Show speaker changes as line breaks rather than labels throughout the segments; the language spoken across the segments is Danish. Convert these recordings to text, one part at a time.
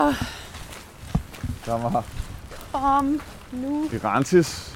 Kom nu.
Girantis.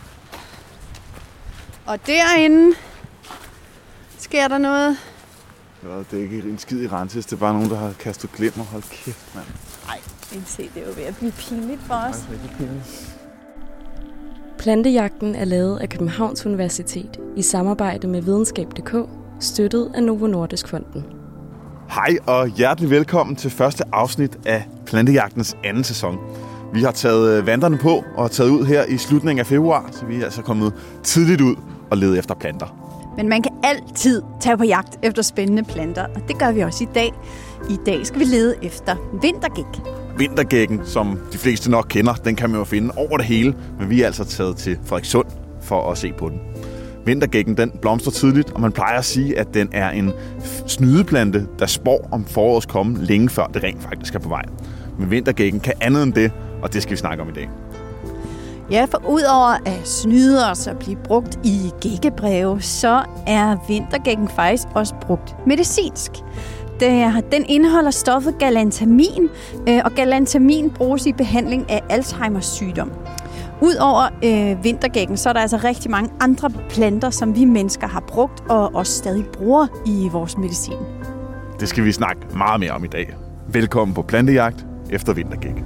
Og derinde sker der noget.
Ja, det er ikke en skid i Rantis, det er bare nogen, der har kastet glimmer. Hold kæft, mand.
Nej, se, det er jo ved at blive pinligt for os.
Det er ikke pinligt.
Plantejagten er lavet af Københavns Universitet i samarbejde med Videnskab.dk, støttet af Novo Nordisk Fonden.
Hej og hjertelig velkommen til første afsnit af Plantejagtens anden sæson. Vi har taget vandrene på og taget ud her i slutningen af februar, så vi er altså kommet tidligt ud og lede efter planter.
Men man kan altid tage på jagt efter spændende planter, og det gør vi også i dag. I dag skal vi lede efter vintergæk.
Vintergækken, som de fleste nok kender, den kan man jo finde over det hele, men vi er altså taget til Frederikssund for at se på den. Vintergækken, den blomstrer tidligt, og man plejer at sige, at den er en snydeplante, der spår om forårets komme længe før det rent faktisk er på vej. Men vintergækken kan andet end det, og det skal vi snakke om i dag.
Ja, for udover at snyde os og blive brugt i gækkebreve, så er vintergækken faktisk også brugt medicinsk. Den indeholder stoffet galantamin, og galantamin bruges i behandling af Alzheimers sygdom. Udover vintergækken, så er der altså rigtig mange andre planter, som vi mennesker har brugt og også stadig bruger i vores medicin.
Det skal vi snakke meget mere om i dag. Velkommen på plantejagt efter vintergæk.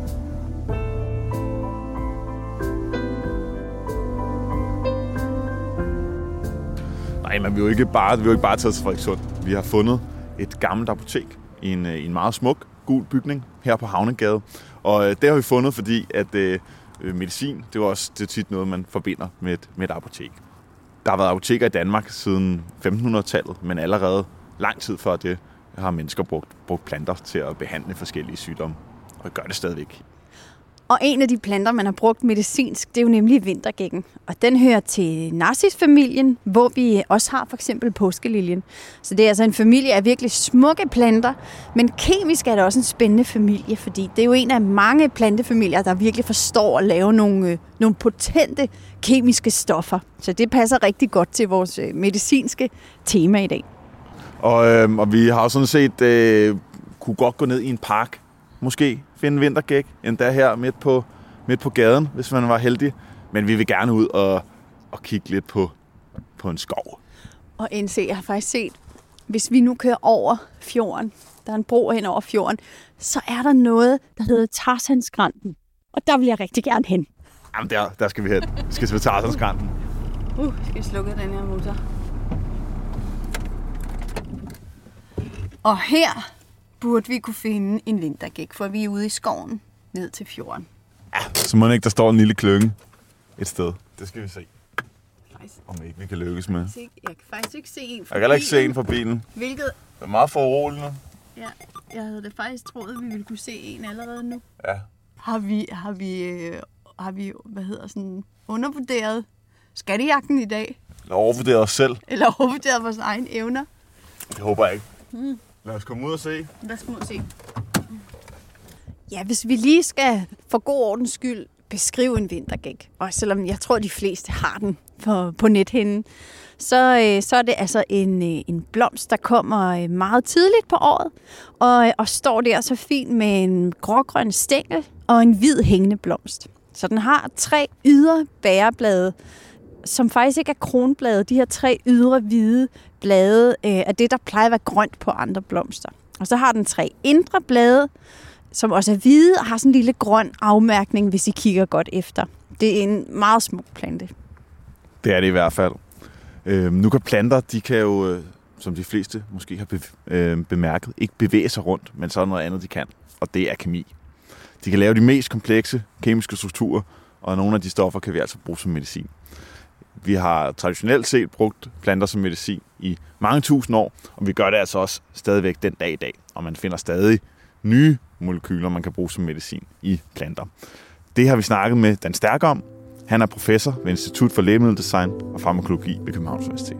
Nej, men vi er jo ikke bare taget til Frederikssund. Vi har fundet et gammelt apotek i en meget smuk, gul bygning her på Havnegade. Og det har vi fundet, fordi at medicin, det er tit noget, man forbinder med et apotek. Der har været apoteker i Danmark siden 1500-tallet, men allerede lang tid før det har mennesker brugt planter til at behandle forskellige sygdomme, og gør det stadigvæk.
Og en af de planter, man har brugt medicinsk, det er jo nemlig vintergækken. Og den hører til narcisfamilien, hvor vi også har for eksempel påskeliljen. Så det er altså en familie af virkelig smukke planter, men kemisk er det også en spændende familie, fordi det er jo en af mange plantefamilier, der virkelig forstår at lave nogle potente kemiske stoffer. Så det passer rigtig godt til vores medicinske tema i dag.
Og vi har jo sådan set kunne godt gå ned i en park, måske finde vintergæk, endda her midt på gaden, hvis man var heldig. Men vi vil gerne ud og kigge lidt på en skov.
Og NC, jeg har faktisk set, hvis vi nu kører over fjorden, der er en bro hen over fjorden, så er der noget, der hedder Tarzanskranten. Og der vil jeg rigtig gerne hen.
Jamen der skal vi hen. Vi skal til Tarzanskranten.
Skal vi slukke den her motor. Og her burde vi kunne finde en vintergæk, for vi er ude i skoven ned til fjorden.
Ja, så må ikke der står en lille klynge et sted. Det skal vi se. Om ikke vi kan lykkes med.
Jeg kan faktisk ikke se en fra bilen.
Jeg kan ikke se en fra bilen.
Hvilket?
Det er meget foruroligende.
Ja, jeg havde det faktisk troet, at vi ville kunne se en allerede nu.
Ja.
Har vi undervurderet skattejagten i dag?
Eller overvurderet os selv.
Eller overvurderet vores egne evner?
Det håber jeg ikke. Lad os komme ud og se.
Ja, hvis vi lige skal for god ordens skyld beskrive en vintergæk, og selvom jeg tror, de fleste har den på nethinden, så er det altså en blomst, der kommer meget tidligt på året, og står der så fint med en grågrøn stængel og en hvid hængende blomst. Så den har 3 ydre bæreblade, som faktisk ikke er kronblade. De her 3 ydre hvide blade er det, der plejer at være grønt på andre blomster. Og så har den 3 indre blade, som også er hvide og har sådan en lille grøn afmærkning, hvis I kigger godt efter. Det er en meget smuk plante.
Det er det i hvert fald. Nu kan planter, de kan jo, som de fleste måske har bemærket, ikke bevæge sig rundt, men så er noget andet, de kan, og det er kemi. De kan lave de mest komplekse kemiske strukturer, og nogle af de stoffer kan vi altså bruge som medicin. Vi har traditionelt set brugt planter som medicin i mange tusind år, og vi gør det altså også stadigvæk den dag i dag, og man finder stadig nye molekyler, man kan bruge som medicin i planter. Det har vi snakket med Dan Stærk om. Han er professor ved Institut for Lægemiddeldesign og Farmakologi ved Københavns Universitet.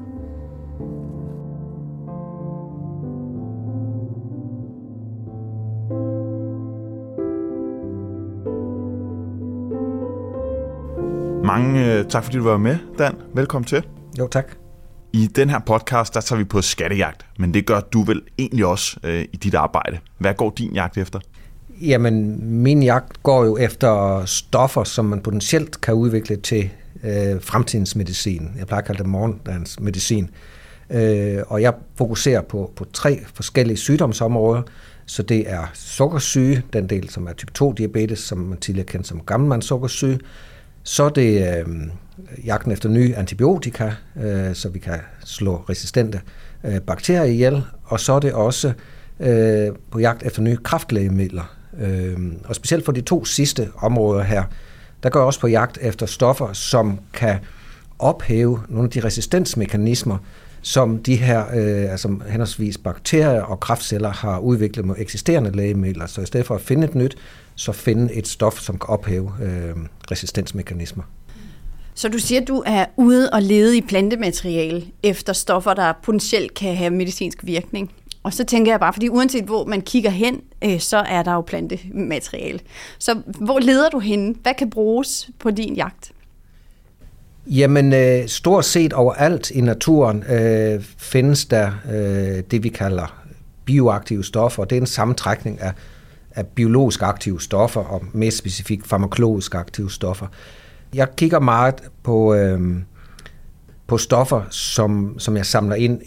Mange tak, fordi du var med, Dan. Velkommen til.
Jo, tak.
I den her podcast, der tager vi på skattejagt, men det gør du vel egentlig også i dit arbejde. Hvad går din jagt efter?
Jamen, min jagt går jo efter stoffer, som man potentielt kan udvikle til fremtidens medicin. Jeg plejer at kalde det morgendagens medicin. Og jeg fokuserer på 3 forskellige sygdomsområder. Så det er sukkersyge, den del, som er type 2-diabetes, som man tidligere kendte som gammelmandssukkersyge. Så er det jagten efter nye antibiotika, så vi kan slå resistente bakterier ihjel. Og så er det også på jagt efter nye kræftlægemidler. Og specielt for de 2 sidste områder her, der går jeg også på jagt efter stoffer, som kan ophæve nogle af de resistensmekanismer, som de her altså henholdsvis bakterier og kræftceller har udviklet med eksisterende lægemidler. Så i stedet for at finde et nyt, så finde et stof, som kan ophæve resistensmekanismer.
Så du siger, at du er ude og lede i plantemateriale efter stoffer, der potentielt kan have medicinsk virkning. Og så tænker jeg bare, fordi uanset hvor man kigger hen, så er der jo plantemateriale. Så hvor leder du hen? Hvad kan bruges på din jagt?
Jamen, stort set overalt i naturen findes der det, vi kalder bioaktive stoffer. Det er en sammentrækning af biologisk aktive stoffer og mere specifikt farmakologisk aktive stoffer. Jeg kigger meget på stoffer, som jeg samler ind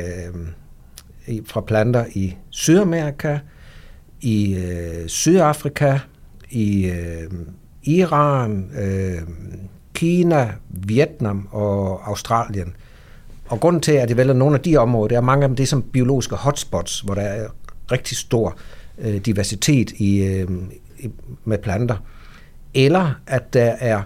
fra planter i Sydamerika, i Sydafrika, i Iran, Kina, Vietnam og Australien. Og grunden til, at jeg vælger nogle af de områder, det er mange af dem, det er som biologiske hotspots, hvor der er rigtig stor diversitet med planter. Eller at der er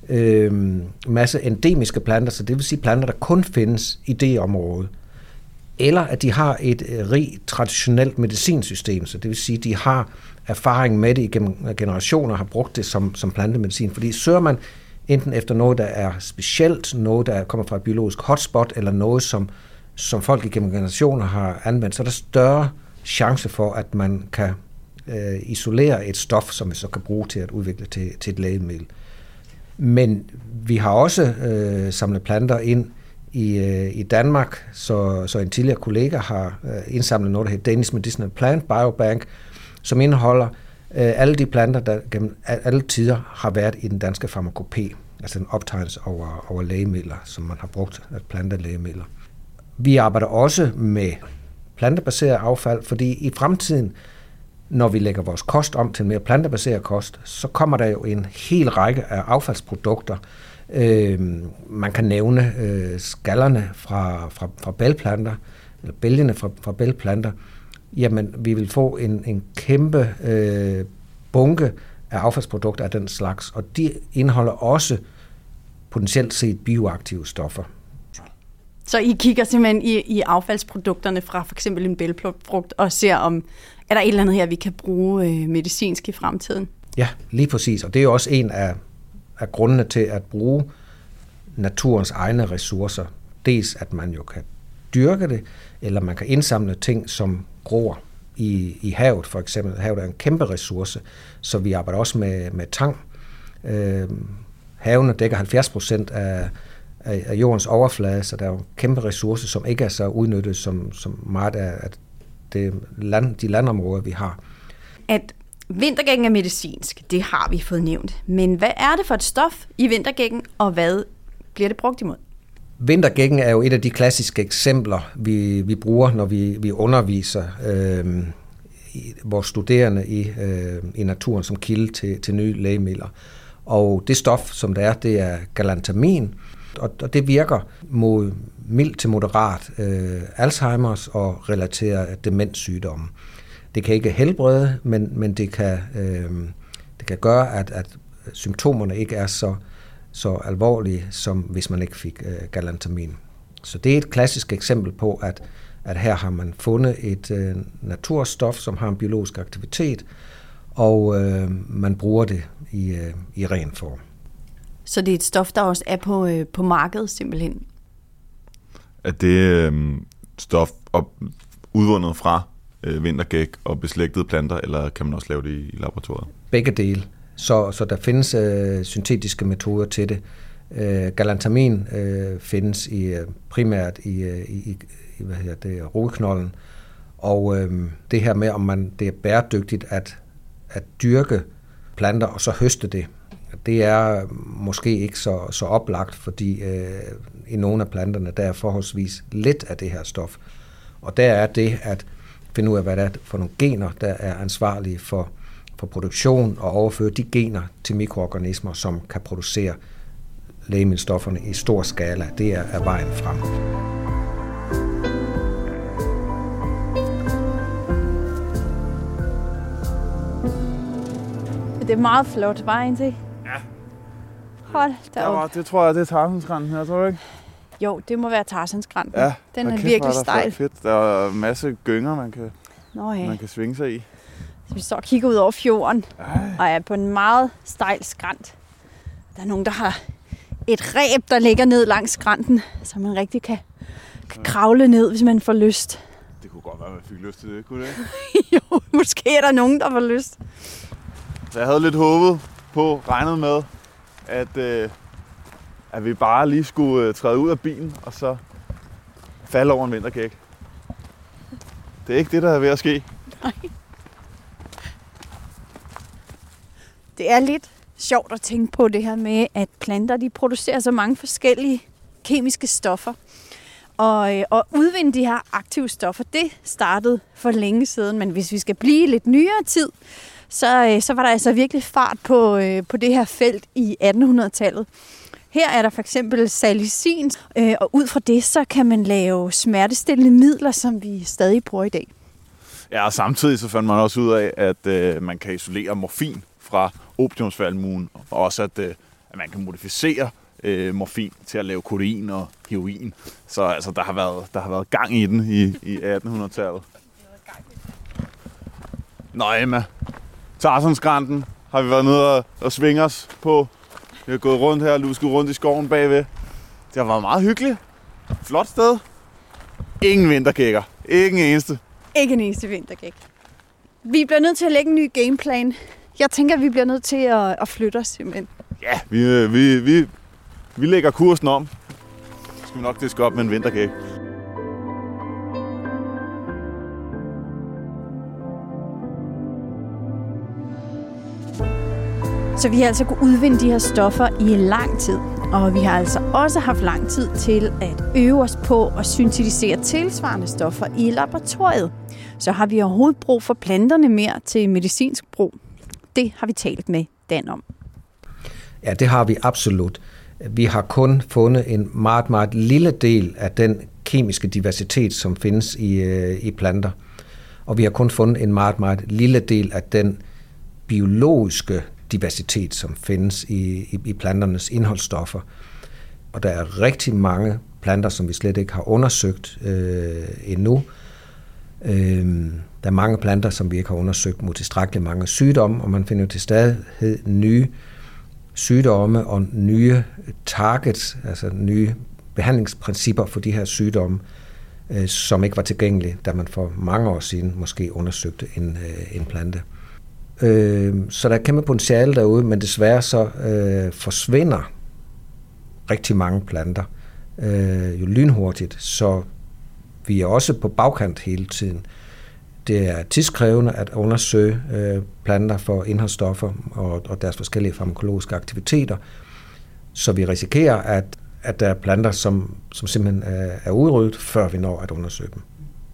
masse endemiske planter, så det vil sige planter, der kun findes i det område. Eller at de har et rigt traditionelt medicinsystem, så det vil sige, at de har erfaring med det igennem generationer og har brugt det som plantemedicin. Fordi søger man enten efter noget, der er specielt, noget, der kommer fra et biologisk hotspot, eller noget, som folk igennem generationer har anvendt, så er der større chance for, at man kan isolere et stof, som vi så kan bruge til at udvikle til et lægemiddel. Men vi har også samlet planter ind i Danmark, så en tidligere kollega har indsamlet noget, der hedder Danish Medicinal Plant Biobank, som indeholder alle de planter, der gennem alle tider har været i den danske farmakope, altså en optegnelse over lægemidler, som man har brugt at plante lægemidler. Vi arbejder også med plantebaseret affald, fordi i fremtiden, når vi lægger vores kost om til en mere plantebaseret kost, så kommer der jo en hel række af affaldsprodukter. Man kan nævne skallerne fra bælgplanter, eller bælgene fra bælgplanter. Jamen, vi vil få en kæmpe bunke af affaldsprodukter af den slags, og de indeholder også potentielt set bioaktive stoffer.
Så I kigger simpelthen i affaldsprodukterne fra for eksempel en bælgfrugt og ser, om er der et eller andet her, vi kan bruge medicinsk i fremtiden?
Ja, lige præcis, og det er jo også en af grundene til at bruge naturens egne ressourcer. Dels at man jo kan dyrke det, eller man kan indsamle ting, som gror i havet for eksempel. Havet er en kæmpe ressource, så vi arbejder også med tang. Havene dækker 70% af jordens overflade, så der er jo kæmpe ressourcer, som ikke er så udnyttet som meget af de landområder, vi har. At
vintergækken er medicinsk, det har vi fået nævnt. Men hvad er det for et stof i vintergækken, og hvad bliver det brugt imod?
Vintergækken er jo et af de klassiske eksempler, vi bruger, når vi underviser vores studerende i naturen som kilde til nye lægemidler. Og det stof, som det er galantamin, og det virker mod mild til moderat Alzheimers og relateret demenssygdomme. Det kan ikke helbrede, men det kan gøre, at symptomerne ikke er så alvorlige, som hvis man ikke fik galantamin. Så det er et klassisk eksempel på, at her har man fundet et naturstof, som har en biologisk aktivitet, og man bruger det i ren form.
Så det er et stof, der også er på markedet simpelthen?
Er det stof udvundet fra vintergæk og beslægtede planter, eller kan man også lave det i laboratoriet?
Begge dele. Så der findes syntetiske metoder til det. Galantamin findes primært i rodknolden, og det her med, om det er bæredygtigt at at dyrke planter og så høste det. Det er måske ikke så oplagt, fordi i nogle af planterne, der er forholdsvis lidt af det her stof. Og der er det at finde ud af, hvad det er for nogle gener, der er ansvarlige for produktion og overføre de gener til mikroorganismer, som kan producere lægemiddelstofferne i stor skala. Det er vejen frem.
Det er meget flot vejen til.
Ja.
Hold da op.
Det tror jeg, det er Tarzanskranten her, tror du ikke?
Jo, det må være Tarzanskranten.
Ja.
Den er virkelig stejl.
Fedt. Der er en masse gynger, man kan svinge sig i.
Så vi står og kigger ud over fjorden, og er på en meget stejl skrant. Der er nogen, der har et reb, der ligger ned langs skrænten, så man rigtig kan kravle ned, hvis man får lyst.
Det kunne godt være, at man fik lyst til det, kunne det ikke?
Jo, måske er der nogen, der får lyst.
Så jeg havde lidt håbet på, regnet med, at vi bare lige skulle træde ud af bilen, og så falde over en vintergæk. Det er ikke det, der er ved at ske.
Nej. Det er lidt sjovt at tænke på det her med, at planter de producerer så mange forskellige kemiske stoffer. Og udvinde de her aktive stoffer, det startede for længe siden. Men hvis vi skal blive lidt nyere tid, så var der altså virkelig fart på det her felt i 1800-tallet. Her er der for eksempel salicin, og ud fra det, så kan man lave smertestillende midler, som vi stadig bruger i dag.
Ja, og samtidig så fandt man også ud af, at man kan isolere morfin fra opiumsvalmuen, og også at man kan modificere morfin til at lave kodein og heroin. Så altså, der har været gang i den i 1800-tallet. Nå Emma, Tarzanskranten har vi været nede og svinge os på. Vi har gået rundt her og lusket rundt i skoven bagved. Det har været meget hyggeligt. Flot sted. Ingen vintergækker. Ikke en eneste. Ikke en eneste
vintergæk. Vi bliver nødt til at lægge en ny gameplan. Jeg tænker, at vi bliver nødt til at flytte os simpelthen.
Ja, vi lægger kursen om. Så skal vi nok diske op med en vintergæk.
Så vi har altså kunnet udvinde de her stoffer i lang tid. Og vi har altså også haft lang tid til at øve os på at syntetisere tilsvarende stoffer i laboratoriet. Så har vi overhovedet brug for planterne mere til medicinsk brug. Det har vi talt med Dan om.
Ja, det har vi absolut. Vi har kun fundet en meget, meget lille del af den kemiske diversitet, som findes i planter. Og vi har kun fundet en meget, meget lille del af den biologiske diversitet, som findes i planternes indholdsstoffer. Og der er rigtig mange planter, som vi slet ikke har undersøgt endnu. Der er mange planter, som vi ikke har undersøgt mod tilstrækkeligt mange sygdomme, og man finder jo til stadighed nye sygdomme og nye targets, altså nye behandlingsprincipper for de her sygdomme, som ikke var tilgængelige, da man for mange år siden måske undersøgte en plante. Så der er kæmpe potentiale derude, men desværre så forsvinder rigtig mange planter jo lynhurtigt, så vi er også på bagkant hele tiden. Det er tidskrævende at undersøge planter for indholdsstoffer og deres forskellige farmakologiske aktiviteter, så vi risikerer, at der er planter, som simpelthen er udryddet, før vi når at undersøge dem.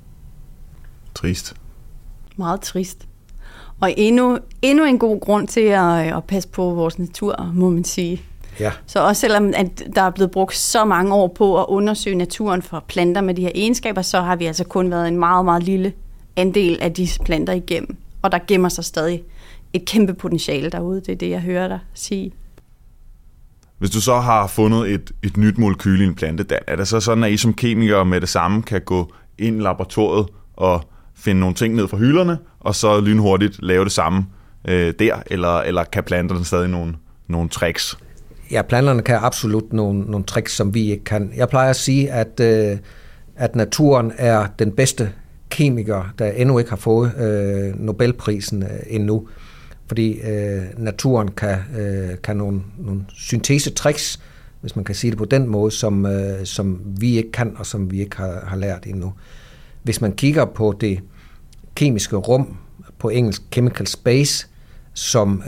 Trist.
Meget trist. Og endnu en god grund til at passe på vores natur, må man sige.
Ja.
Så også selvom at der er blevet brugt så mange år på at undersøge naturen for planter med de her egenskaber, så har vi altså kun været en meget, meget lille andel af disse planter igennem. Og der gemmer sig stadig et kæmpe potentiale derude. Det er det, jeg hører dig sige.
Hvis du så har fundet et nyt molekyl i en plante, er det så sådan, at I som kemikere med det samme kan gå ind i laboratoriet og finde nogle ting ned fra hylderne, og så lynhurtigt lave det samme der, eller kan planterne stadig nogle tricks?
Ja, planterne kan absolut nogle tricks, som vi ikke kan. Jeg plejer at sige, at naturen er den bedste kemiker, der endnu ikke har fået Nobelprisen endnu. Fordi naturen kan nogle syntesetricks, hvis man kan sige det på den måde, som vi ikke kan, og som vi ikke har lært endnu. Hvis man kigger på det kemiske rum, på engelsk chemical space, som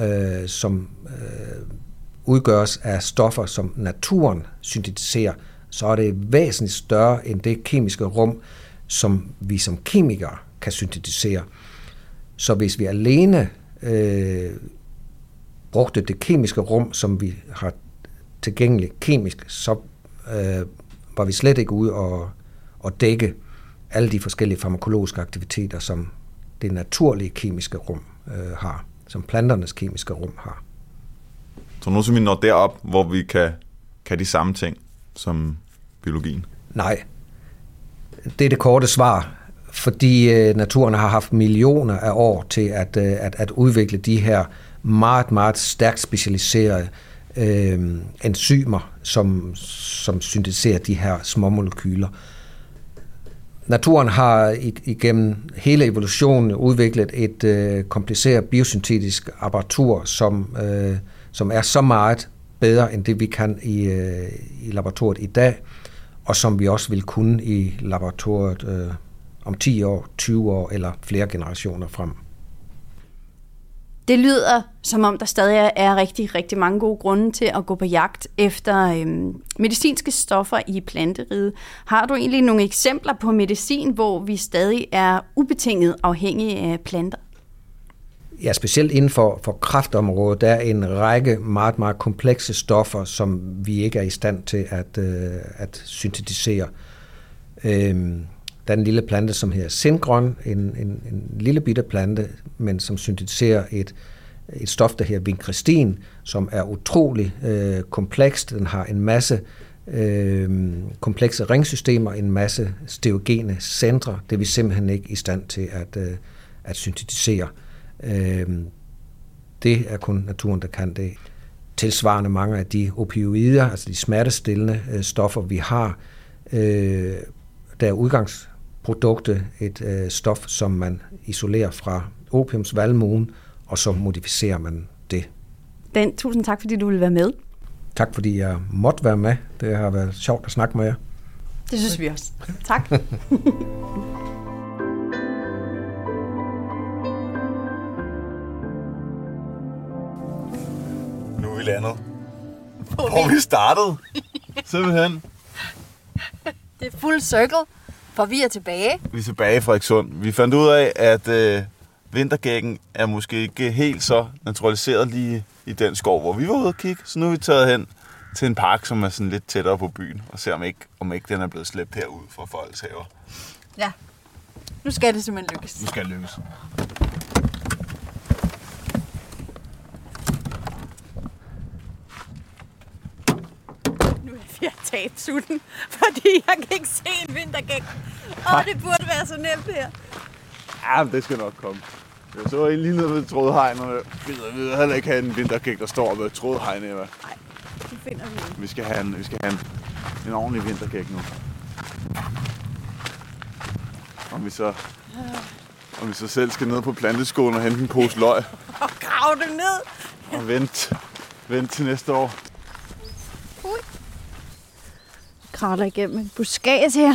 udgøres af stoffer, som naturen syntetiserer, så er det væsentligt større end det kemiske rum, som vi som kemikere kan syntetisere. Så hvis vi alene brugte det kemiske rum, som vi har tilgængeligt kemisk, så var vi slet ikke ude og dække alle de forskellige farmakologiske aktiviteter, som det naturlige kemiske rum har, som planternes kemiske rum har.
Så nu som vi når derop, hvor vi kan de samme ting som biologien? Nej.
Det er det korte svar, fordi naturen har haft millioner af år til at udvikle de her meget, meget stærkt specialiserede enzymer, som syntetiserer de her små molekyler. Naturen har igennem hele evolutionen udviklet et kompliceret biosyntetisk apparatur, som er så meget bedre end det, vi kan i laboratoriet i dag, og som vi også vil kunne i laboratoriet om 10 år, 20 år eller flere generationer frem.
Det lyder, som om der stadig er rigtig, rigtig mange gode grunde til at gå på jagt efter medicinske stoffer i planteriget. Har du egentlig nogle eksempler på medicin, hvor vi stadig er ubetinget afhængige af planter?
Ja, specielt inden for kræftområdet, der er en række meget, meget komplekse stoffer, som vi ikke er i stand til at syntetisere. Der er en lille plante, som hedder sindgrøn, en lille bitte plante, men som syntetiserer et stof, der hedder vinkristin, som er utrolig komplekst. Den har en masse komplekse ringsystemer, en masse stereogene centre. Det er vi simpelthen ikke i stand til at syntetisere. Det er kun naturen, der kan det. Tilsvarende mange af de opioider, altså de smertestillende stoffer, vi har, der er udgangsproduktet et stof, som man isolerer fra opiumsvalmuen, og så modificerer man det.
Dan, tusind tak, fordi du ville være med.
Tak, fordi jeg måtte være med. Det har været sjovt at snakke med jer.
Det synes vi også. Tak.
Nu er vi landet. Hvor vi startede. Simpelthen.
Det er full circle, for vi er tilbage.
Vi er tilbage i Frederikssund. Vi fandt ud af, at vintergækken er måske ikke helt så naturaliseret lige i den skov, hvor vi var ude at kigge. Så nu er vi taget hen til en park, som er sådan lidt tættere på byen, og ser om ikke den er blevet slæbt herud fra folks haver.
Ja, nu skal det simpelthen lykkes.
Nu skal det lykkes.
Nu er jeg tabsulten, fordi jeg kan ikke se en vintergæk. Det burde være så nemt her.
Ja, det skal nok komme. Jeg så lige nede ved trådhegn, og vi ved heller ikke have en vintergæk, der står ved trådhegn. Nej,
det finder vi ikke.
Vi skal have en ordentlig vintergæk nu. Om vi så selv skal ned på planteskolen og hente en pose løg.
Og grave dem ned.
Og vent til næste år.
Kravler igennem en buskage her.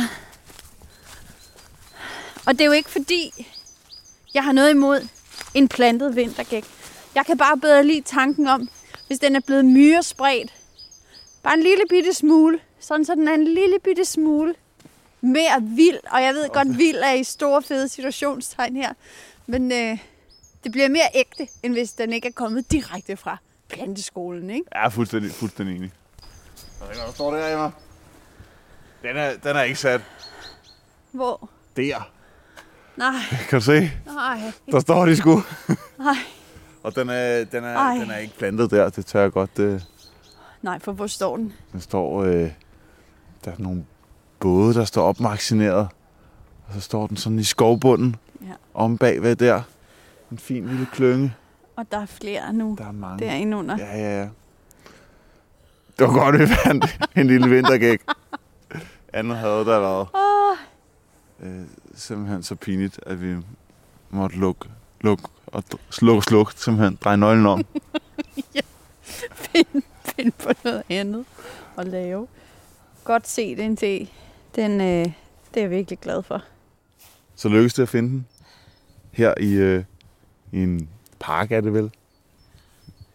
Og det er jo ikke fordi, jeg har noget imod en plantet vintergæk. Jeg kan bare bedre lide tanken om, hvis den er blevet myrespredt. Bare en lille bitte smule. Sådan så den er en lille bitte smule mere vild. Og jeg ved godt, vild er i store fede situationstegn her. Men det bliver mere ægte, end hvis den ikke er kommet direkte fra planteskolen, ikke?
Ja, fuldstændig enig. Der står der, Emma. Den er ikke sat.
Hvor?
Der.
Nej.
Kan du se?
Nej.
Der står de sgu.
Nej.
Og den er ikke plantet der, det tør jeg godt.
Nej, for hvor står den?
Den står, der er nogle både, der står opmagasineret. Og så står den sådan i skovbunden. Ja. Om bagved der. En fin lille klynge.
Og der er flere nu.
Der er mange.
Derinde under.
Ja. Det var godt, vi fandt en lille vintergæk. Andet havde der været. Simpelthen så pinligt, at vi måtte lukke og slukke, simpelthen dreje nøglen om.
Ja, find på noget andet at lave. Godt set, NT. Det er jeg virkelig glad for.
Så lykkedes det at finde den her i en park, er det vel?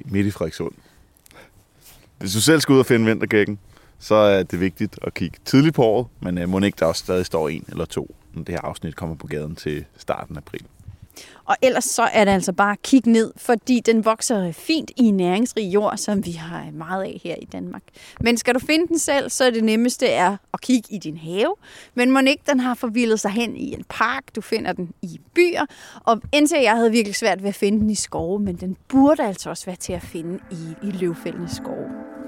midt i Frederikssund. Hvis du selv skal ud og finde vintergækken, så er det vigtigt at kigge tidligt på året, men må ikke der også stadig står 1 eller 2, når det her afsnit kommer på gaden til starten af april.
Og ellers så er det altså bare at kigge ned, fordi den vokser fint i næringsrig jord, som vi har meget af her i Danmark. Men skal du finde den selv, så er det nemmeste er at kigge i din have. Men må ikke den har forvildet sig hen i en park, du finder den i byer. Og indtil jeg havde virkelig svært ved at finde den i skove, men den burde altså også være til at finde i løvfældende skove.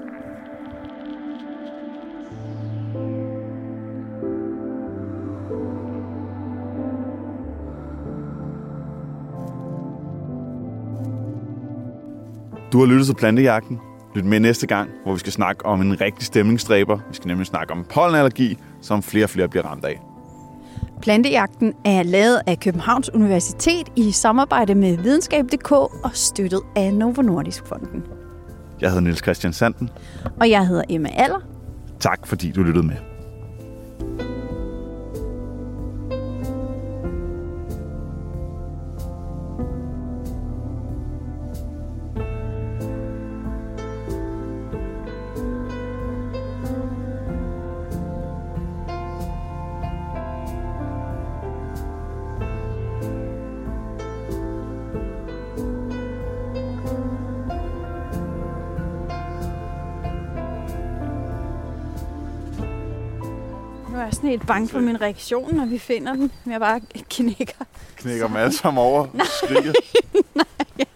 Du har lyttet til Plantejagten. Lyt med næste gang, hvor vi skal snakke om en rigtig stemningsdræber. Vi skal nemlig snakke om pollenallergi, som flere og flere bliver ramt af.
Plantejagten er lavet af Københavns Universitet i samarbejde med videnskab.dk og støttet af Novo Nordisk Fonden.
Jeg hedder Niels Christian Sanden.
Og jeg hedder Emma Aller.
Tak fordi du lyttede med.
Nu er jeg sådan helt bange for min reaktion, når vi finder den. Jeg bare knækker.
Knækker dem alle sammen over. Skriger.
Nej,